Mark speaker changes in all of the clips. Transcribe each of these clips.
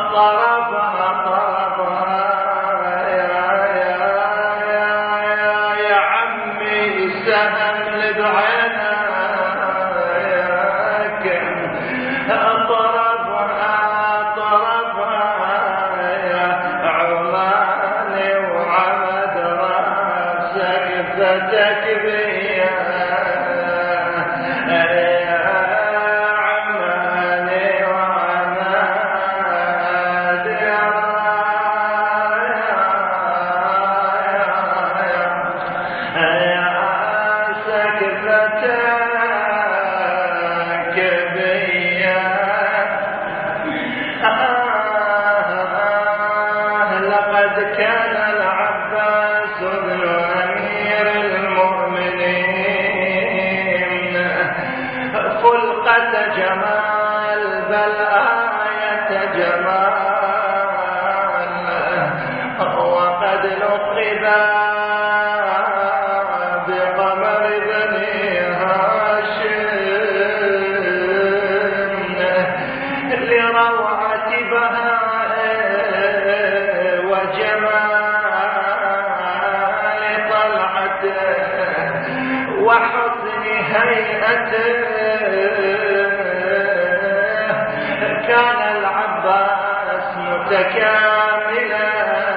Speaker 1: طرفها يا عمي سهم لبعينك طرفها يا عماني وعمد راسك فتك بيا لقد كان العباس بن أمير المؤمنين خلقة جمال بل آية جمال وقد لقب بقمر بني هاشم لروعة بهائه وجمال طلعته وحسن هيئته كان العباس متكاملا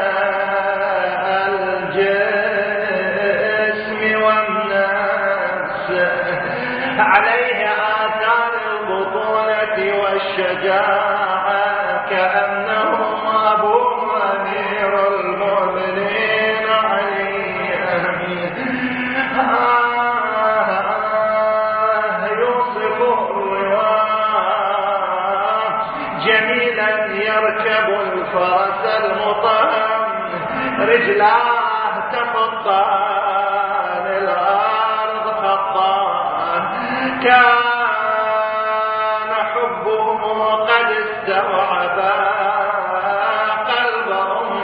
Speaker 1: الجسم والنفس عليه آثار البطولة والشجاعة كأنه أبو أمير المؤمنين علي. يوصف الرواه جميلا يركب الفرس المطهم رجلاه تخطان الأرض خطان كان حبه قد استوعب قلبهم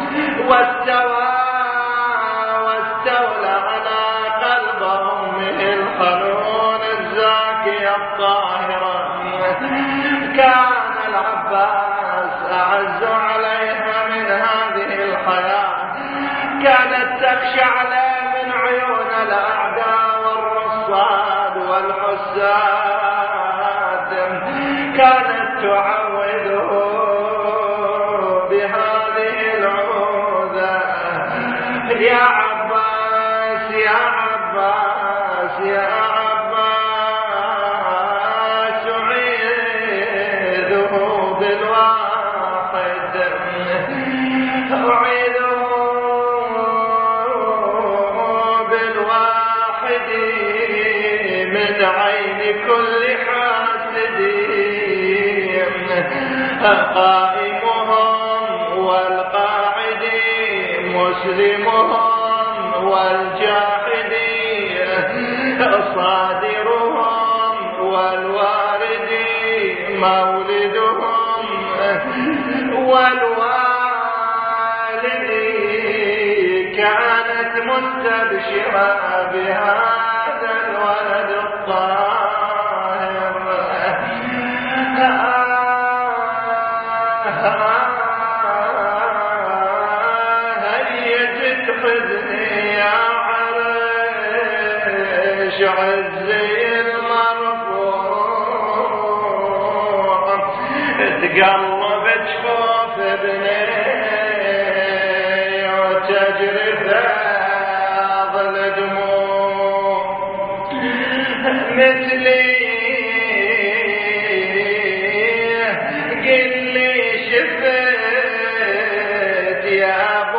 Speaker 1: واستولى على قلب أمه الحنون الزاكية الطاهرة. كان العباس أعز عليها من هذه الحياة كانت تخشى عليه من عيون الأعداء والرصاد والحساد كانت تعوده بهذه العوذة يا عباس يا عباس يا عباس أعيذه بالواحد أعيذه بالواحد من عين كل حاسد قائمهم والقاعدين مسلمهم والجاحدين صادرهم والواردين مولدهم والوالدين كانت مستبشرة بهذا الولد الطاهر. هيجت حزني يا عريش عزي المرفوع تقلب جفوف ابني وتجري فاضل دموع مثلي قل لي شفت يا ابو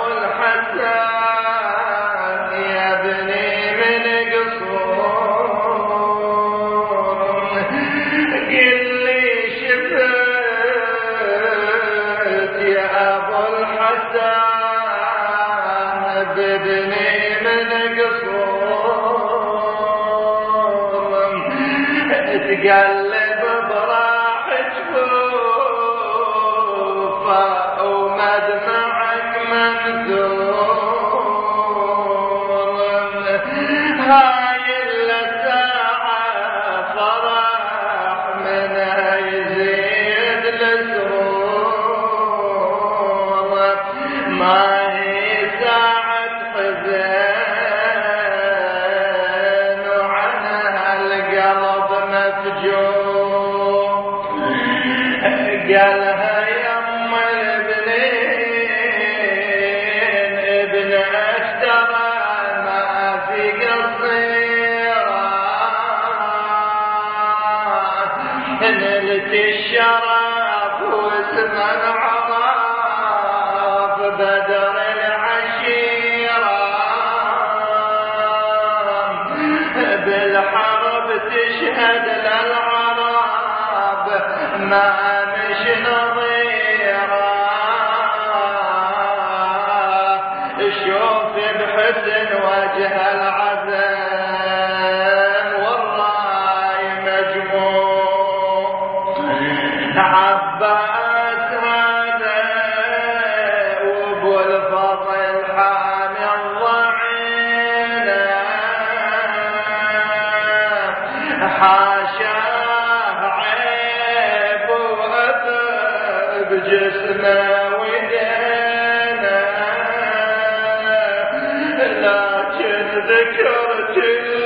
Speaker 1: الحسن يا ابني من قصور قل لي شفت يا ابو الحسن بابني من قصور تقلب براح جفوفه ومدمعك منثور هاي الساعة فرح منها يزيد السرور الحسن وجه العزم والراي مجموع عباس هذا وابو الفضل حامي الضعين حاشاه عيب وأذى بجسمه ودينه لكن ذكرت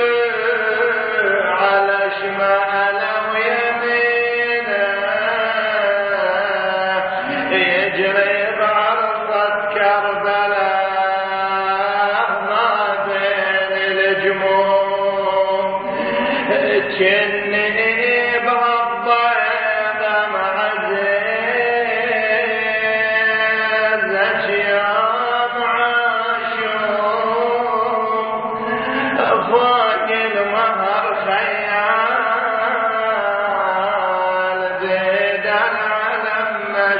Speaker 1: على شماله ويمينه يجري بعرصة كربلاء ما بين الجموع كني بهالضيضة معزز أشياء معاشوم فوق المهر خيال زيد العلم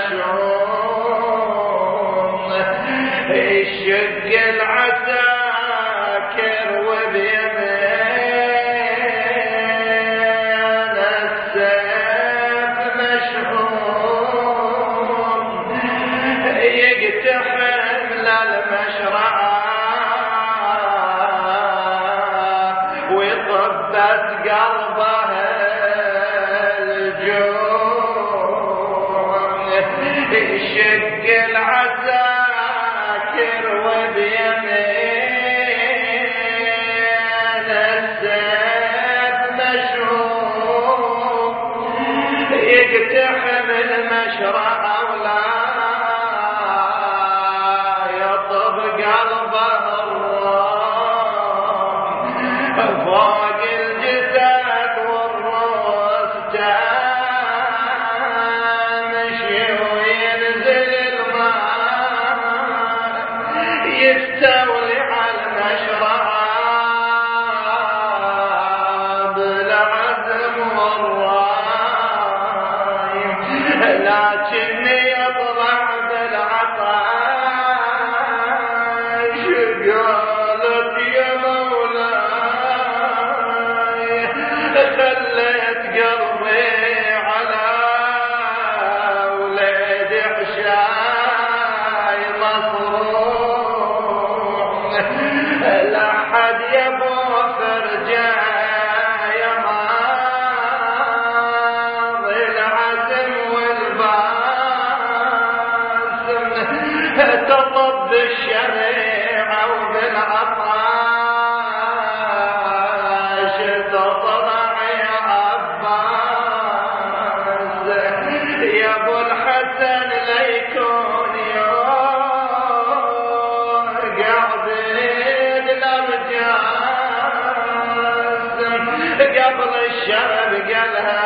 Speaker 1: مشروم الشق العساكر وبيمين السيف مشحون يقتحم للمشرعة ويطبت قلبه الجوع الشق العساكر وبيمين السيف مشحون يقتحم المشرعة ولا يطب قلبه الرام فوق الجسد والروس تمشي وينزل الماء يستولي على المشرعة بالعزم والراي لكن يطلع بالعطاش قالت يا مولاي خليت قلبي على ولد حشاي مصروح لحد يبو فرجه يا ماضي العزم والباسم تطب الشريعة وبالعطاش تطلع يا عباس يا ابو الحسن ليكون يوم قاعدين الارجاس قبل الشرب قالها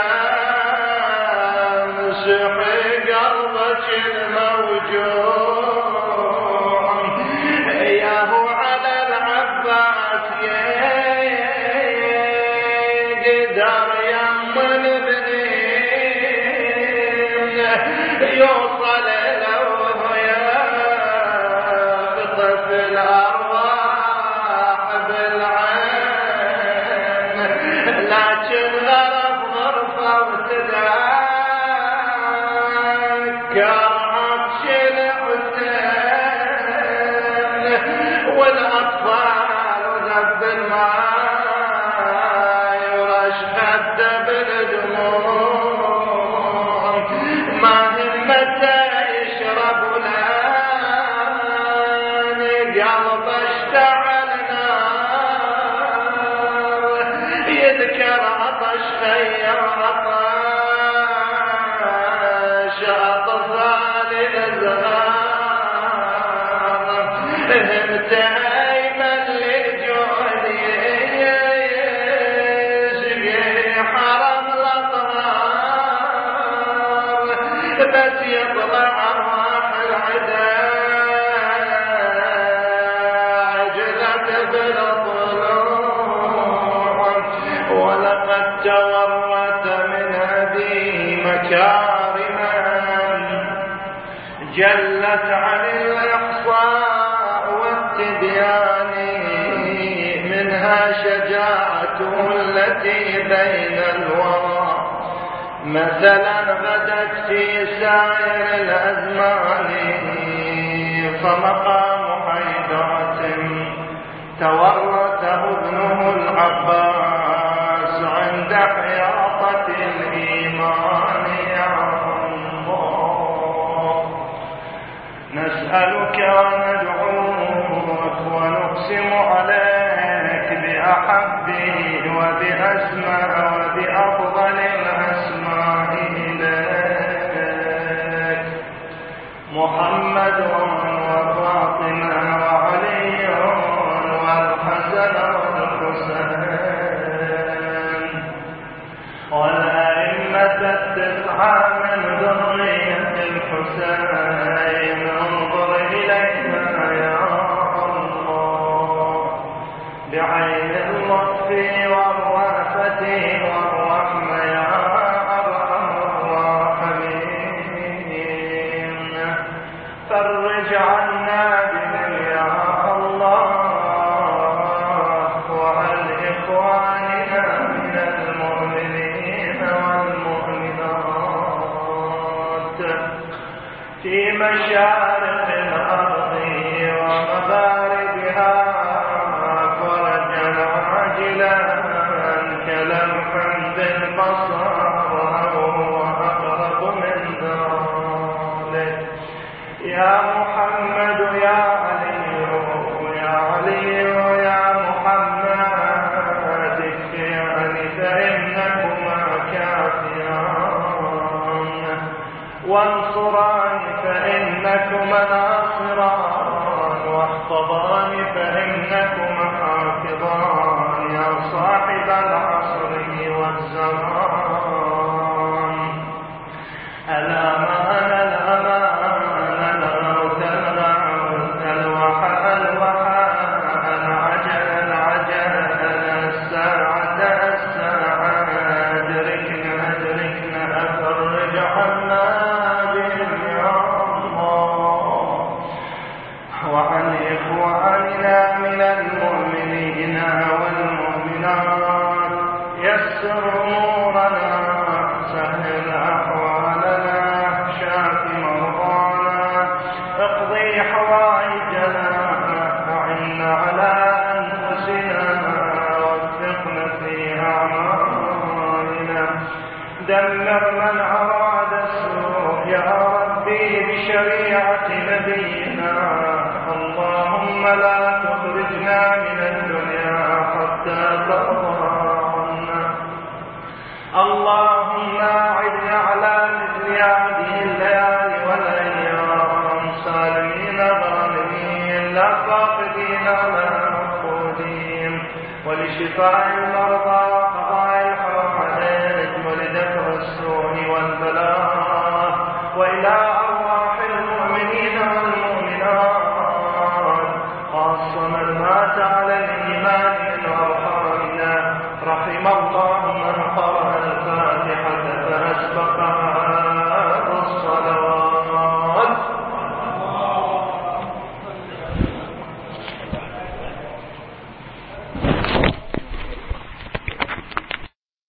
Speaker 1: مسحي قلبك الموجوع ياهو على العباس يقدر يمن بنين يوصل له يخطف الأرواح بالعين لكن غرف غرفة وتذكر عطش الحسين والأطفال وذب الماء ورش خده بالدموع ما همته يشرب لان قلبه اشتعل نار يذكر عطش خير عطش أطفال الأزهار همته أيمن للجود يشقي حرم الأطهار بس يطلع أرواح العدا عجلت بالطلوع ولقد تورث من أبيه مكارما جلت عن الإحصاء والتبيان منها شجاعته التي بين الورى مثلا غدت في سائر الأزمان فمقام حيدرة تورثه ابنه العباس عند حياطة الإيمان يا الله نسألك وندعوك ونقسم عليك بأحبه وبأسماء وبأفضل الأسماء إليك محمد وفاطمة وعلي والحسن والحسين والأئمة التسعة من ذرية الحسين انظر إلينا يا الله بعين اللطف والرأفة والرحمة يا أرحم الراحمين فرج عنا بهم يا الله وعن إخواننا من المؤمنين والمؤمنات في مشارق الأرض ومغاربها فرجا عاجلا كلمح بالبصر وهو أقرب من ذلك يا محمد يا علي يا علي يا محمد اكفياني فإنكما كافيان وانصراني فإنكما ناصران واحفظاني فإنكما حافظان يا صاحب العصر والزمان الأمان الأمان الغوث الغوث الوحى الوحى العجل العجل الساعة الساعة أدركنا أدركنا أفرج عنا بهم يا الله وعن إخواننا من المؤمنين والمؤمنات يسر أمورنا سهل أحوالنا شاف مرضانا اقضي حوائجنا أعنا على أنفسنا وفقنا في أعمالنا دمر من أراد السوء يا ربي بشريعة نبينا اللهم لا تخرجنا من الدنيا حتى ترضى عنا اللهم أعدنا على مثل هذه الليالي والأيام سالمين غانمين لا فاقدين ولا مفقودين ولشفاء